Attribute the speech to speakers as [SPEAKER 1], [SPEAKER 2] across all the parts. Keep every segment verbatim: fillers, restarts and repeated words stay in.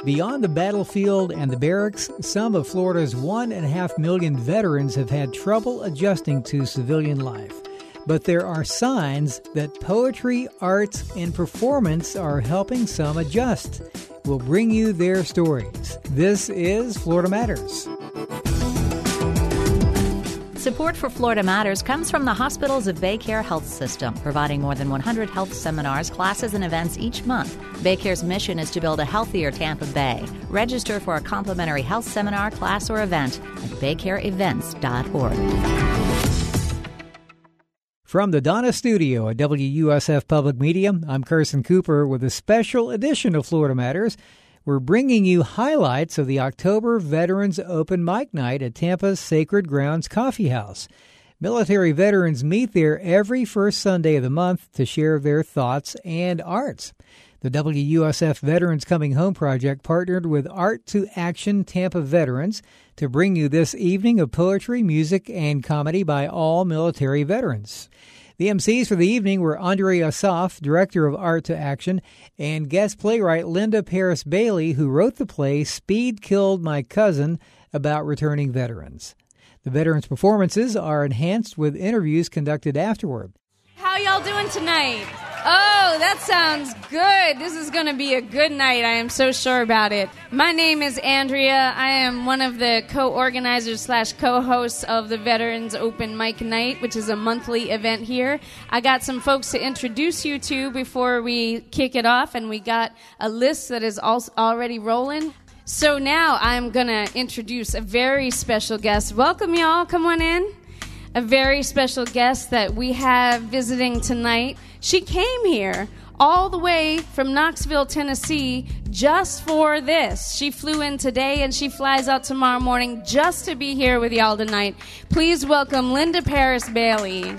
[SPEAKER 1] Beyond the battlefield and the barracks, some of Florida's one and a half million veterans have had trouble adjusting to civilian life. But there are signs that poetry, arts, and performance are helping some adjust. We'll bring you their stories. This is Florida Matters.
[SPEAKER 2] Support for Florida Matters comes from the Hospitals of Baycare Health System, providing more than one hundred health seminars, classes, and events each month. Baycare's mission is to build a healthier Tampa Bay. Register for a complimentary health seminar, class, or event at baycare events dot org.
[SPEAKER 1] From the Donna Studio at W U S F Public Media, I'm Carson Cooper with a special edition of Florida Matters. We're bringing you highlights of the October Veterans Open Mic Night at Tampa's Sacred Grounds Coffee House. Military veterans meet there every first Sunday of the month to share their thoughts and arts. The W U S F Veterans Coming Home Project partnered with Art to Action Tampa Veterans to bring you this evening of poetry, music, and comedy by all military veterans. The M Cs for the evening were Andre Asaf, director of Art to Action, and guest playwright Linda Paris Bailey, who wrote the play Speed Killed My Cousin about returning veterans. The veterans' performances are enhanced with interviews conducted afterward.
[SPEAKER 3] How y'all doing tonight? Oh, that sounds good. This is going to be a good night. I am so sure about it. My name is Andrea. I am one of the co-organizers slash co-hosts of the Veterans Open Mic Night, which is a monthly event here. I got some folks to introduce you to before we kick it off, and we got a list that is also already rolling. So now I'm going to introduce a very special guest. Welcome, y'all. Come on in. A very special guest that we have visiting tonight. She came here all the way from Knoxville, Tennessee, just for this. She flew in today and she flies out tomorrow morning just to be here with y'all tonight. Please welcome Linda Paris Bailey.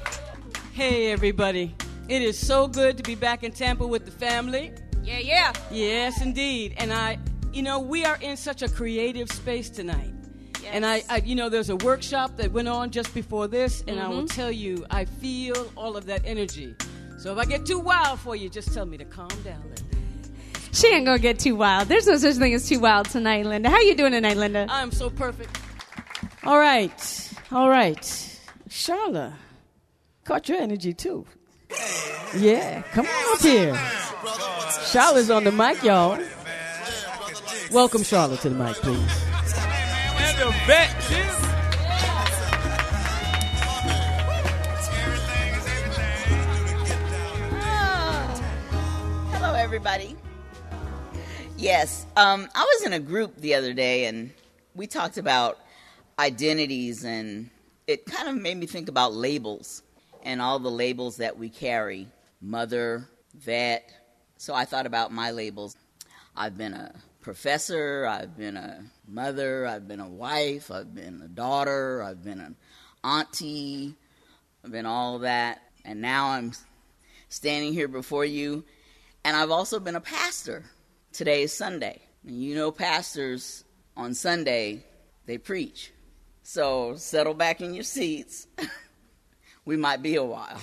[SPEAKER 4] Hey, everybody. It is so good to be back in Tampa with the family.
[SPEAKER 3] Yeah, yeah.
[SPEAKER 4] Yes, indeed. And I, you know, we are in such a creative space tonight. Yes. And I, I, you know, there's a workshop that went on just before this, and mm-hmm. I will tell you, I feel all of that energy. So if I get too wild for you, just tell me to calm down, Linda.
[SPEAKER 3] She ain't gonna get too wild. There's no such thing as too wild tonight, Linda. How you doing tonight, Linda?
[SPEAKER 4] I'm so perfect. All right, all right. Charlotte, caught your energy too. Yeah, come on up here. Charlotte's on the mic, y'all. Welcome Charlotte to the mic, please.
[SPEAKER 5] The vet,
[SPEAKER 6] oh. Hello, everybody. Yes, um, I was in a group the other day, and we talked about identities, and it kind of made me think about labels and all the labels that we carry. Mother, vet. So I thought about my labels. I've been a professor, I've been a mother, I've been a wife, I've been a daughter, I've been an auntie, I've been all of that, and now I'm standing here before you, and I've also been a pastor. Today is Sunday, and you know pastors on Sunday, they preach. So settle back in your seats. We might be a while.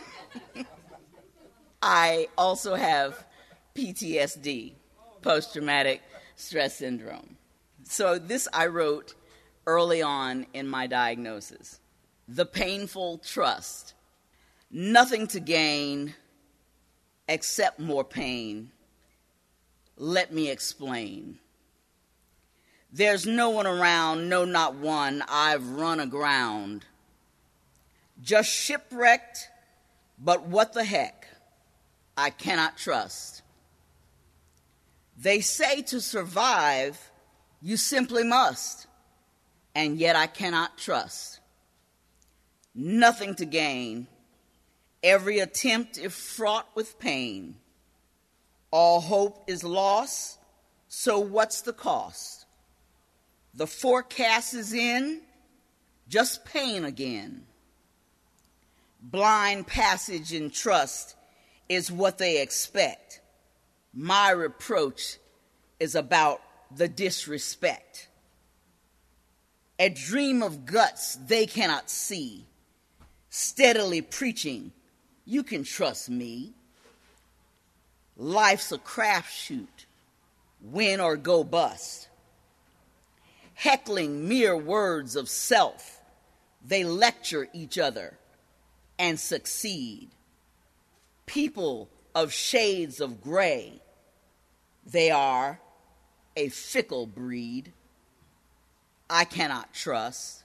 [SPEAKER 6] I also have P T S D, post-traumatic stress syndrome. So this I wrote early on in my diagnosis. The painful trust. Nothing to gain except more pain. Let me explain. There's no one around, no, not one. I've run aground. Just shipwrecked, but what the heck? I cannot trust. They say to survive, you simply must, and yet I cannot trust. Nothing to gain. Every attempt is fraught with pain. All hope is lost, so what's the cost? The forecast is in, just pain again. Blind passage in trust is what they expect. My reproach is about the disrespect. A dream of guts they cannot see. Steadily preaching, you can trust me. Life's a crapshoot. win or go bust. Heckling mere words of self, they lecture each other and succeed. People of shades of gray, they are a fickle breed I cannot trust.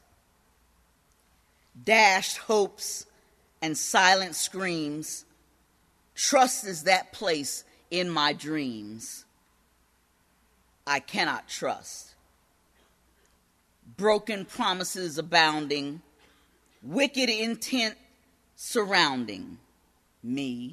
[SPEAKER 6] Dashed hopes and silent screams, trust is that place in my dreams I cannot trust. Broken promises abounding, wicked intent surrounding me.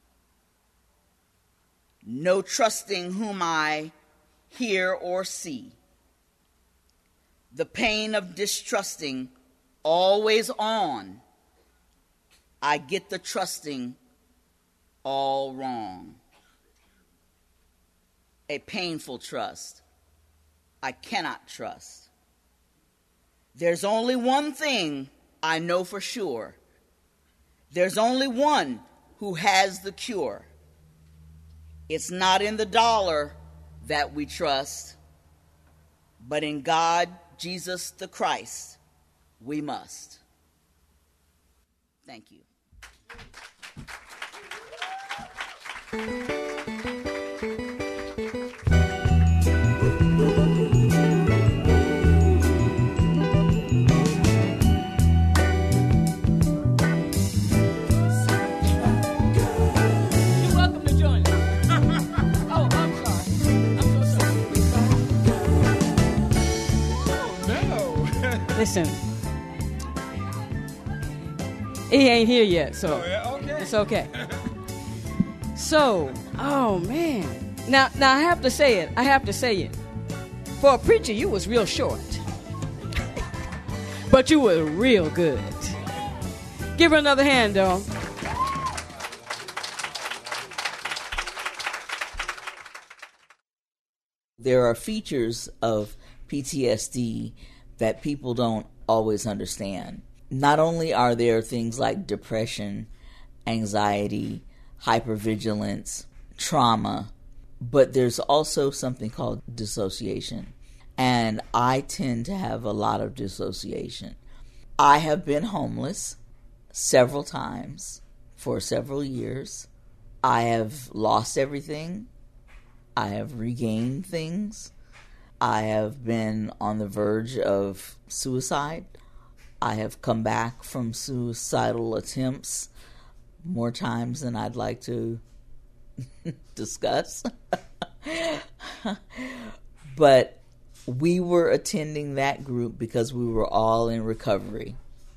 [SPEAKER 6] No trusting whom I hear or see. The pain of distrusting always on. I get the trusting all wrong. A painful trust I cannot trust. There's only one thing I know for sure. There's only one who has the cure. It's not in the dollar that we trust, but in God, Jesus the Christ, we must. Thank you.
[SPEAKER 4] Listen, he ain't here yet, so
[SPEAKER 5] Oh, yeah? Okay.
[SPEAKER 4] it's okay. So, oh man, now now I have to say it. I have to say it. For a preacher, you was real short, but you were real good. Give her another hand, though.
[SPEAKER 6] There are features of P T S D that people don't always understand. Not only are there things like depression, anxiety, hypervigilance, trauma, but there's also something called dissociation. And I tend to have a lot of dissociation. I have been homeless several times for several years. I have lost everything. I have regained things. I have been on the verge of suicide. I have come back from suicidal attempts more times than I'd like to discuss. But we were attending that group because we were all in recovery.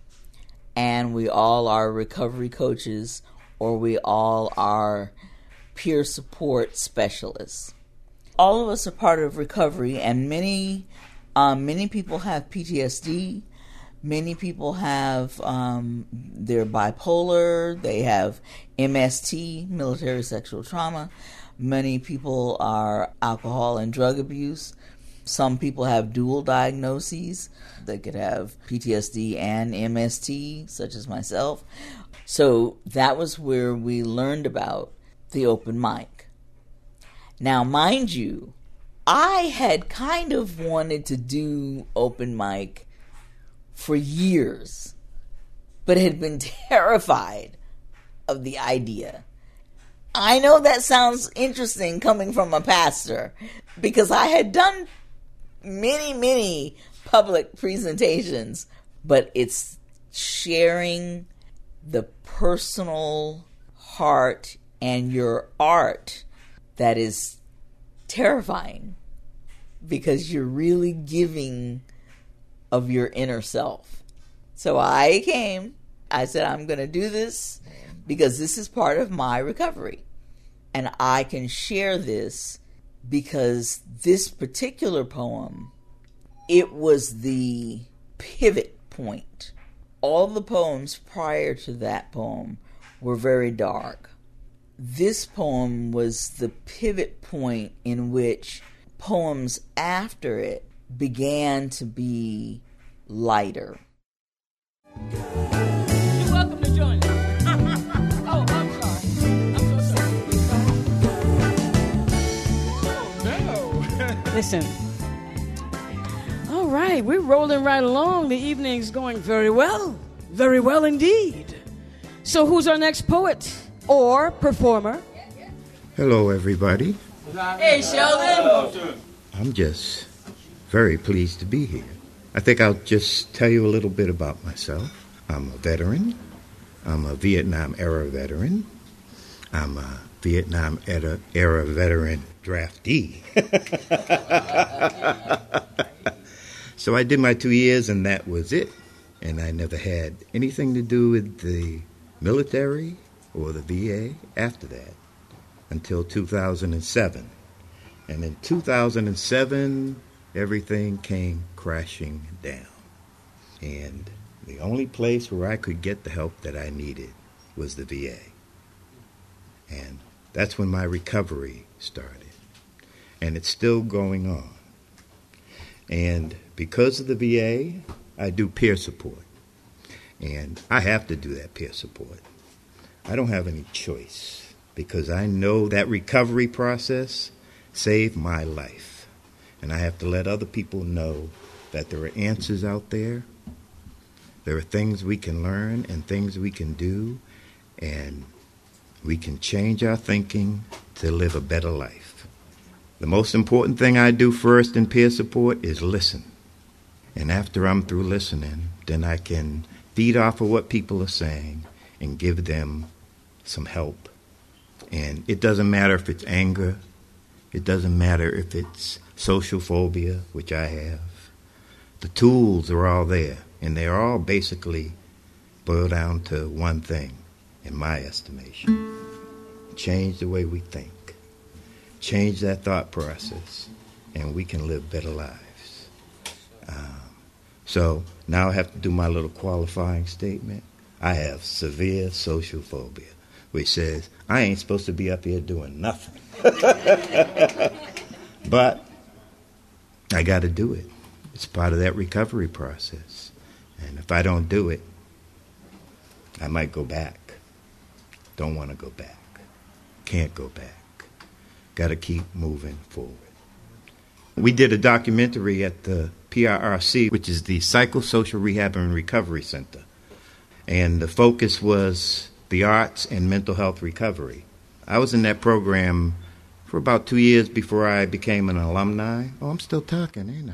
[SPEAKER 6] And we all are recovery coaches, or we all are peer support specialists. All of us are part of recovery, and many um, many people have P T S D. Many people have, um, they're bipolar. They have M S T, military sexual trauma. Many people are alcohol and drug abuse. Some people have dual diagnoses. They could have P T S D and M S T, such as myself. So that was where we learned about the open mic. Now, mind you, I had kind of wanted to do open mic for years, but had been terrified of the idea. I know that sounds interesting coming from a pastor, because I had done many, many public presentations, but it's sharing the personal heart and your art that is terrifying, because you're really giving of your inner self. So I came, I said, I'm going to do this because this is part of my recovery. And I can share this because this particular poem, it was the pivot point. All the poems prior to that poem were very dark. This poem was the pivot point in which poems after it began to be lighter.
[SPEAKER 4] You're welcome to join us. Oh, I'm sorry. I'm so sorry.
[SPEAKER 5] Oh, no.
[SPEAKER 4] Listen. All right, we're rolling right along. The evening's going very well. Very well indeed. So who's our next poet or performer?
[SPEAKER 7] Hello, everybody.
[SPEAKER 4] Hey, Sheldon.
[SPEAKER 7] I'm just very pleased to be here. I think I'll just tell you a little bit about myself. I'm a veteran. I'm a Vietnam-era veteran. I'm a Vietnam-era era veteran draftee. So I did my two years, and that was it. And I never had anything to do with the military or the V A after that until two thousand seven. And in two thousand seven, everything came crashing down. And the only place where I could get the help that I needed was the V A. And that's when my recovery started. And it's still going on. And because of the V A, I do peer support. And I have to do that peer support. I don't have any choice because I know that recovery process saved my life. And I have to let other people know that there are answers out there. There are things we can learn and things we can do, and we can change our thinking to live a better life. The most important thing I do first in peer support is listen. And after I'm through listening, then I can feed off of what people are saying and give them some help. And it doesn't matter if it's anger. It doesn't matter if it's social phobia, which I have. The tools are all there, and they're all basically boil down to one thing, in my estimation. Change the way we think. Change that thought process, and we can live better lives. Um, so now I have to do my little qualifying statement. I have severe social phobia, which says I ain't supposed to be up here doing nothing. But I got to do it. It's part of that recovery process. And if I don't do it, I might go back. Don't want to go back. Can't go back. Got to keep moving forward. We did a documentary at the P R R C, which is the Psychosocial Rehab and Recovery Center. And the focus was the arts and mental health recovery. I was in that program for about two years before I became an alumni. Oh, I'm still talking, ain't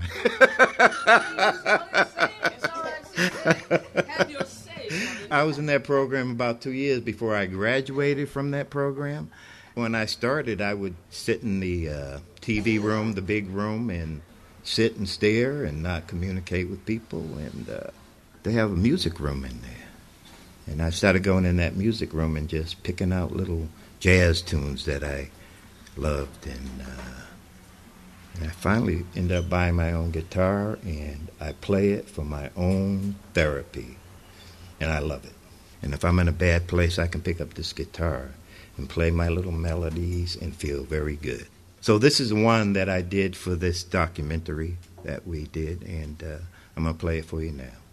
[SPEAKER 7] I? I was in that program about two years before I graduated from that program. When I started, I would sit in the uh, T V room, the big room, and sit and stare and not communicate with people. And uh, they have a music room in there. And I started going in that music room and just picking out little jazz tunes that I loved. And, uh, and I finally ended up buying my own guitar, and I play it for my own therapy. And I love it. And if I'm in a bad place, I can pick up this guitar and play my little melodies and feel very good. So this is one that I did for this documentary that we did, and uh, I'm going to play it for you now.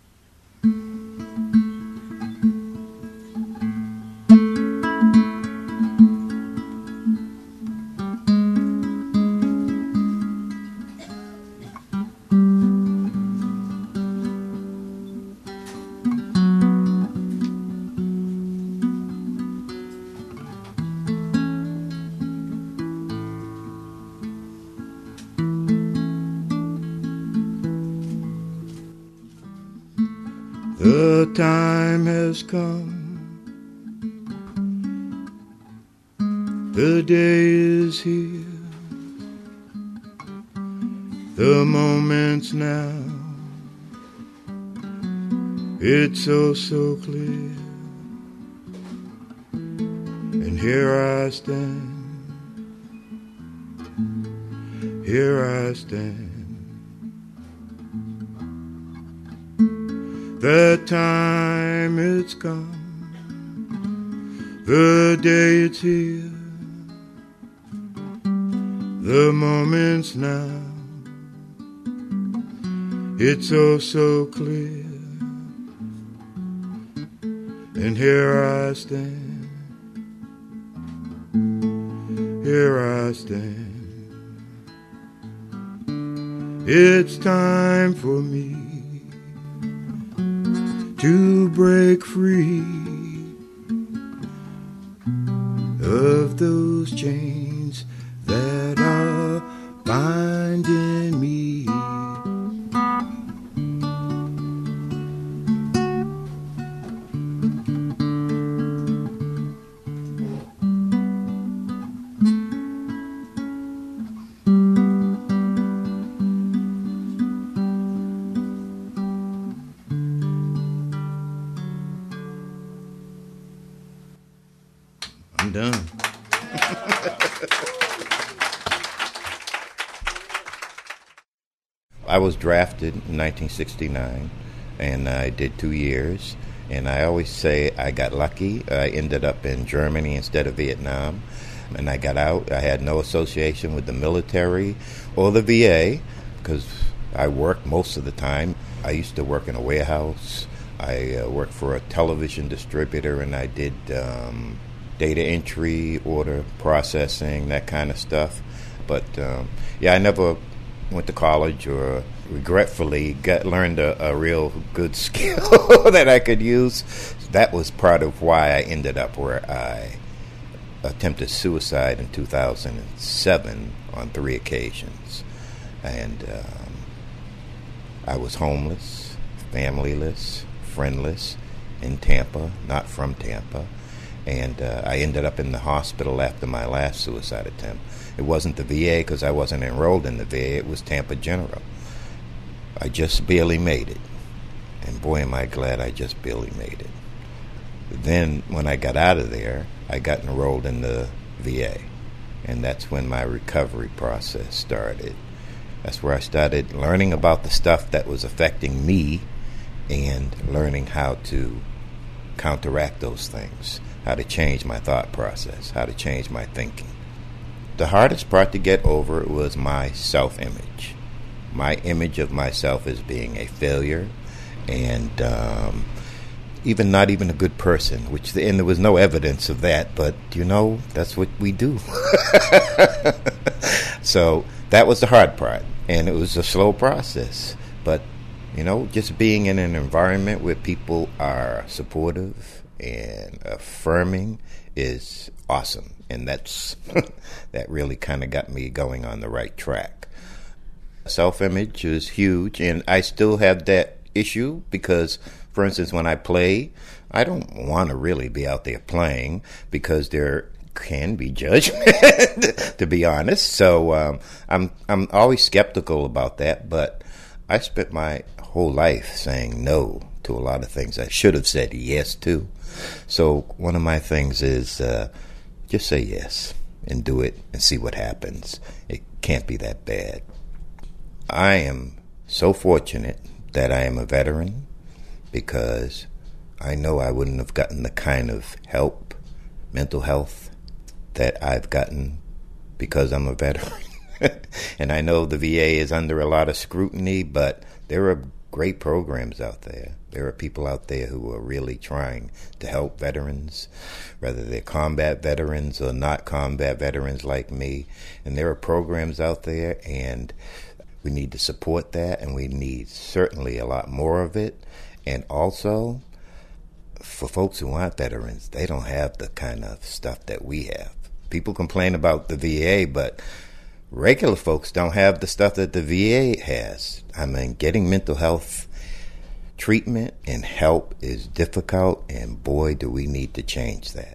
[SPEAKER 7] The time has come, the day is here, the moment's now, it's so, so clear, and here I stand, here I stand. The time it's come, the day it's here, the moment's now, it's oh so clear, and here I stand, here I stand, It's time for me to break free of those chains that are binding me. I'm done. I was drafted in nineteen sixty-nine, and I did two years. And I always say I got lucky. I ended up in Germany instead of Vietnam. And I got out. I had no association with the military or the V A because I worked most of the time. I used to work in a warehouse. I uh, worked for a television distributor, and I did um, data entry, order processing, that kind of stuff. But, um, yeah, I never went to college or regretfully got learned a, a real good skill that I could use. That was part of why I ended up where I attempted suicide in two thousand seven on three occasions. And um, I was homeless, familyless, friendless in Tampa, not from Tampa. And uh, I ended up in the hospital after my last suicide attempt. It wasn't the V A because I wasn't enrolled in the V A. It was Tampa General. I just barely made it. And boy, am I glad I just barely made it. Then when I got out of there, I got enrolled in the V A. And that's when my recovery process started. That's where I started learning about the stuff that was affecting me and learning how to counteract those things, how to change my thought process, how to change my thinking. The hardest part to get over was my self-image. My image of myself as being a failure and um, even not even a good person, which and there was no evidence of that, but, you know, that's what we do. So that was the hard part, and it was a slow process. But, you know, just being in an environment where people are supportive and affirming is awesome. And that's that really kind of got me going on the right track. Self-image is huge, and I still have that issue because, for instance, when I play, I don't want to really be out there playing because there can be judgment, to be honest. So um, I'm I'm always skeptical about that, but I spent my whole life saying no to a lot of things I should have said yes to. So one of my things is uh, just say yes and do it and see what happens. It can't be that bad. I am so fortunate that I am a veteran because I know I wouldn't have gotten the kind of help, mental health, that I've gotten because I'm a veteran. And I know the V A is under a lot of scrutiny, but there are great programs out there. There are people out there who are really trying to help veterans, whether they're combat veterans or not combat veterans like me. And there are programs out there, and we need to support that, and we need certainly a lot more of it. And also, for folks who aren't veterans, they don't have the kind of stuff that we have. People complain about the V A, but regular folks don't have the stuff that the V A has. I mean, getting mental health treatment and help is difficult, and boy, do we need to change that.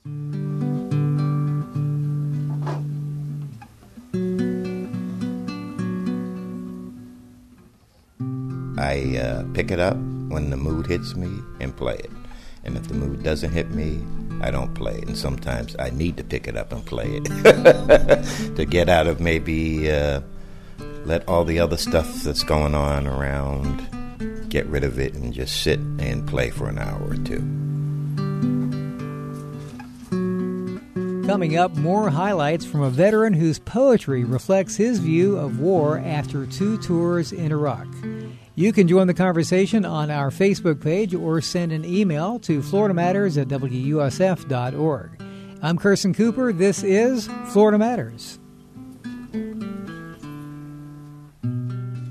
[SPEAKER 7] I uh, pick it up when the mood hits me and play it. And if the mood doesn't hit me, I don't play it. And sometimes I need to pick it up and play it to get out of maybe uh, let all the other stuff that's going on around, get rid of it and just sit and play for an hour or two.
[SPEAKER 1] Coming up, more highlights from a veteran whose poetry reflects his view of war after two tours in Iraq. You can join the conversation on our Facebook page or send an email to florida matters at w u s f dot org. I'm Kirsten Cooper. This is Florida Matters.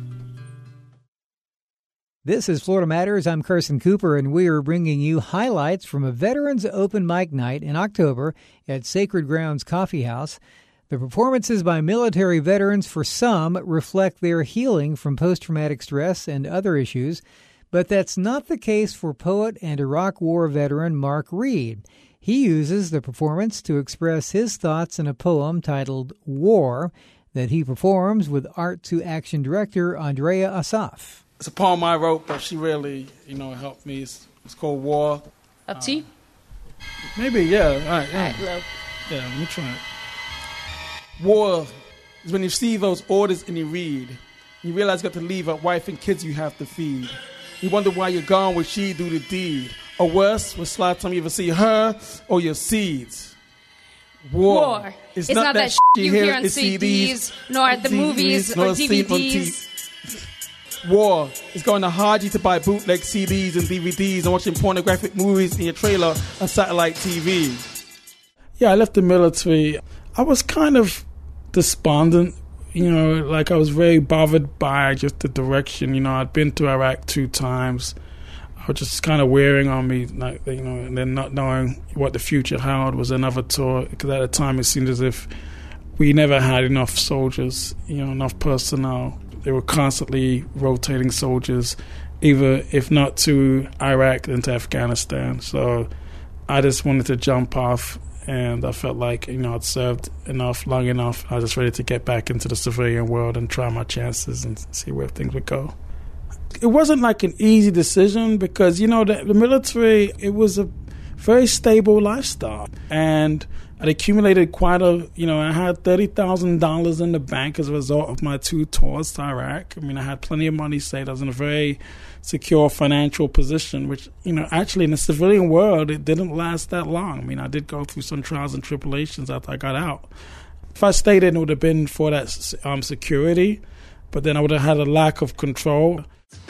[SPEAKER 1] This is Florida Matters. I'm Carson Cooper, and we are bringing you highlights from a Veterans Open Mic Night in October at Sacred Grounds Coffee House. The performances by military veterans, for some, reflect their healing from post-traumatic stress and other issues, but that's not the case for poet and Iraq War veteran Mark Reed. He uses the performance to express his thoughts in a poem titled War that he performs with Art to Action director Andrea Asaf.
[SPEAKER 5] It's a poem I wrote, but she really, you know, helped me. It's, it's called War.
[SPEAKER 3] Up to you?
[SPEAKER 5] Uh, maybe, yeah. All right, yeah.
[SPEAKER 3] All right, Lo.
[SPEAKER 5] Yeah, let me try it. War is when you see those orders and you read. You realize you got to leave a wife and kids you have to feed. You wonder why you're gone when she do the deed. Or worse, when's the last time you ever see her or your seeds? War.
[SPEAKER 3] War.
[SPEAKER 5] It's,
[SPEAKER 3] it's
[SPEAKER 5] not,
[SPEAKER 3] not
[SPEAKER 5] that,
[SPEAKER 3] that
[SPEAKER 5] you
[SPEAKER 3] you
[SPEAKER 5] hear
[SPEAKER 3] hear on
[SPEAKER 5] in
[SPEAKER 3] C Ds,
[SPEAKER 5] C Ds,
[SPEAKER 3] nor at the
[SPEAKER 5] D V Ds,
[SPEAKER 3] movies
[SPEAKER 5] nor
[SPEAKER 3] or
[SPEAKER 5] seen
[SPEAKER 3] D
[SPEAKER 5] on
[SPEAKER 3] V
[SPEAKER 5] T V.
[SPEAKER 3] Ds.
[SPEAKER 5] War is going to Haji to buy bootleg C Ds and D V Ds and watching pornographic movies in your trailer on satellite T V. Yeah, I left the military. I was kind of despondent, you know, like I was very bothered by just the direction. You know, I'd been to Iraq two times. I was just kind of wearing on me, like, you know, and then not knowing what the future held was another tour. Because at the time it seemed as if we never had enough soldiers, you know, enough personnel. They were constantly rotating soldiers, either if not to Iraq, then to Afghanistan. So I just wanted to jump off, and I felt like, you know, I'd served enough, long enough. I was just ready to get back into the civilian world and try my chances and see where things would go. It wasn't like an easy decision because, you know, the, the military, it was a very stable lifestyle. And I'd accumulated quite a, you know, I had thirty thousand dollars in the bank as a result of my two tours to Iraq. I mean, I had plenty of money saved. I was in a very secure financial position, which, you know, actually in the civilian world, it didn't last that long. I mean, I did go through some trials and tribulations after I got out. If I stayed in, it would have been for that um, security, but then I would have had a lack of control.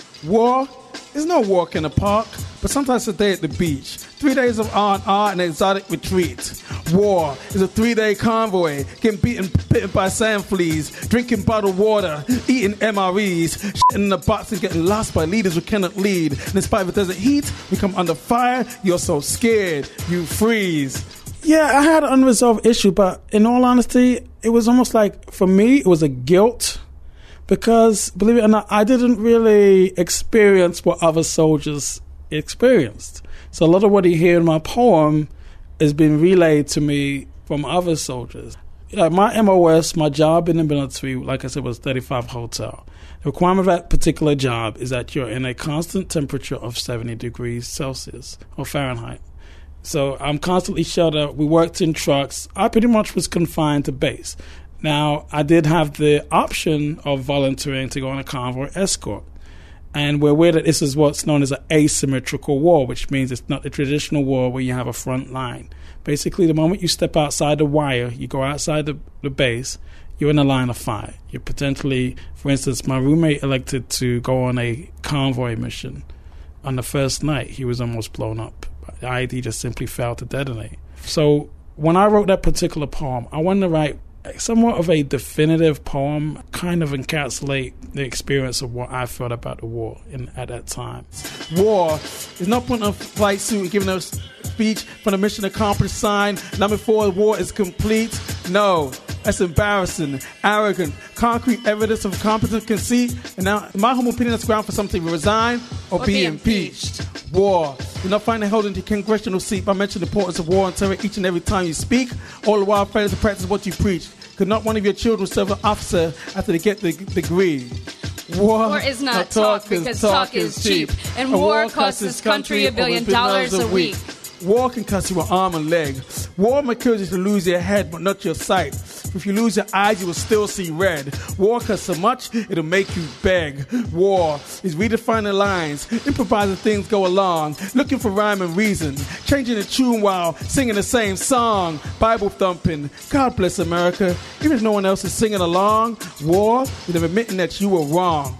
[SPEAKER 5] War is no walk in the park, but sometimes a day at the beach. Three days of R and R and an exotic retreat. War is a three-day convoy, getting beaten, bitten by sand fleas, drinking bottled water, eating M R Es, shitting in the box and getting lost by leaders who cannot lead. And in spite of the desert heat, we come under fire, you're so scared, you freeze. Yeah, I had an unresolved issue, but in all honesty, it was almost like, for me, it was a guilt. Because, believe it or not, I didn't really experience what other soldiers experienced. So a lot of what you hear in my poem has been relayed to me from other soldiers. Like my M O S, my job in the military, like I said, was thirty-five Hotel. The requirement of that particular job is that you're in a constant temperature of seventy degrees Celsius or Fahrenheit. So I'm constantly sheltered. We worked in trucks. I pretty much was confined to base. Now, I did have the option of volunteering to go on a convoy escort. And we're aware that this is what's known as an asymmetrical war, which means it's not the traditional war where you have a front line. Basically, the moment you step outside the wire, you go outside the, the base, you're in a line of fire. You're potentially, for instance, my roommate elected to go on a convoy mission. On the first night, he was almost blown up. The I E D just simply failed to detonate. So when I wrote that particular poem, I wanted to write somewhat of a definitive poem, kind of encapsulate the experience of what I felt about the war in, at that time. War is not putting on a flight suit and giving a speech from the mission accomplished sign, not before the war is complete. No, that's embarrassing, arrogant, concrete evidence of competent conceit. And now, in my humble opinion, that's ground for something to resign or, or be, be impeached. impeached. War. You're not finding held into your congressional seat by mentioning the importance of war and terror each and every time you speak, all the while failing to practice what you preach. Could not one of your children serve an officer after they get the degree? War,
[SPEAKER 3] war is not, not talk, because talk, talk is cheap. And war costs this country a billion dollars a week.
[SPEAKER 5] War can cost you an arm and leg. War may cause you to lose your head, but not your sight. If you lose your eyes, you will still see red. War costs so much, it'll make you beg. War is redefining lines, improvising things go along, looking for rhyme and reason, changing the tune while singing the same song, Bible thumping. God bless America. Even if no one else is singing along, war is admitting that you were wrong.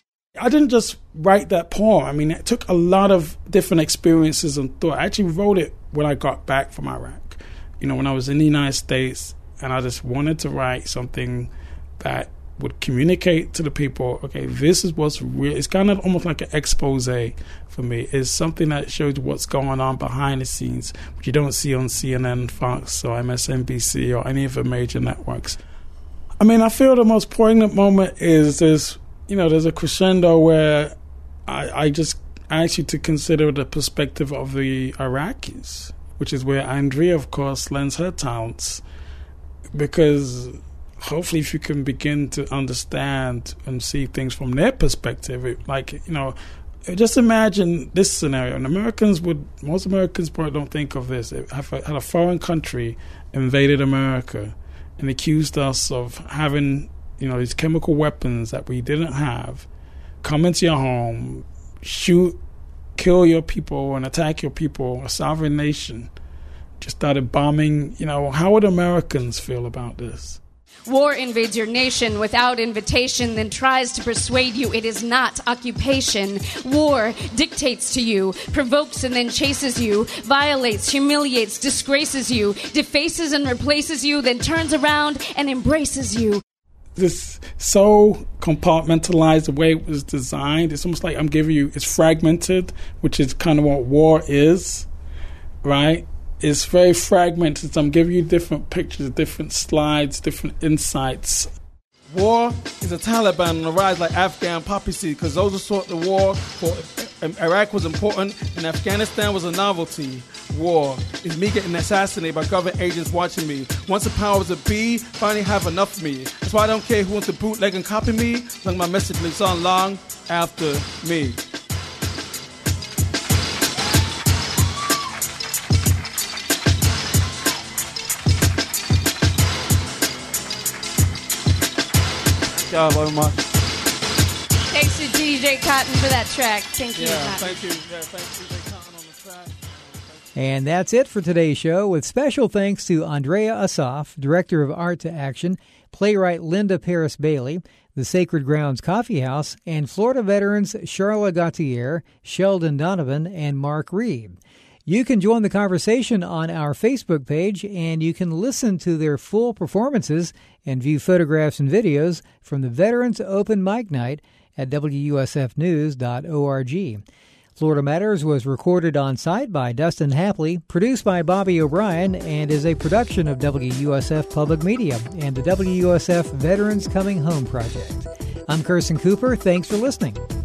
[SPEAKER 5] I didn't just write that poem. I mean, it took a lot of different experiences and thought. I actually wrote it when I got back from Iraq. You know, when I was in the United States, and I just wanted to write something that would communicate to the people, okay, this is what's real. It's kind of almost like an expose for me. It's something that shows what's going on behind the scenes, which you don't see on C N N, Fox, or M S N B C, or any of the major networks. I mean, I feel the most poignant moment is this, you know, there's a crescendo where I, I just ask you to consider the perspective of the Iraqis, which is where Andrea, of course, lends her talents, because hopefully if you can begin to understand and see things from their perspective, it, like, you know, just imagine this scenario. And Americans would, most Americans probably don't think of this. If had a foreign country invaded America and accused us of having, you know, these chemical weapons that we didn't have, come into your home, shoot, kill your people and attack your people, a sovereign nation, just started bombing, you know, how would Americans feel about this?
[SPEAKER 3] War invades your nation without invitation, then tries to persuade you it is not occupation. War dictates to you, provokes and then chases you, violates, humiliates, disgraces you, defaces and replaces you, then turns around and embraces you.
[SPEAKER 5] This so compartmentalized, the way it was designed, it's almost like I'm giving you, it's fragmented, which is kind of what war is, right? It's very fragmented. So I'm giving you different pictures, different slides, different insights. War is a Taliban on the rise like Afghan poppy seed, because those who sought the war for Iraq was important and Afghanistan was a novelty. War is me getting assassinated by government agents watching me. Once the powers that be finally have enough of me. That's why I don't care who wants to bootleg and copy me, as long as my message lives on long after me. Thank you very much.
[SPEAKER 3] Thanks to D J Cotton for that track. Thank you.
[SPEAKER 5] Yeah, thank you. Yeah, thanks to D J Cotton on the track.
[SPEAKER 1] And that's it for today's show, with special thanks to Andrea Asaf, Director of Art to Action, playwright Linda Paris Bailey, the Sacred Grounds Coffee House, and Florida veterans Charla Gautier, Sheldon Donovan, and Mark Reed. You can join the conversation on our Facebook page, and you can listen to their full performances and view photographs and videos from the Veterans Open Mic Night at W U S F news dot org. Florida Matters was recorded on site by Dustin Hapley, produced by Bobby O'Brien, and is a production of W U S F Public Media and the W U S F Veterans Coming Home Project. I'm Kirsten Cooper. Thanks for listening.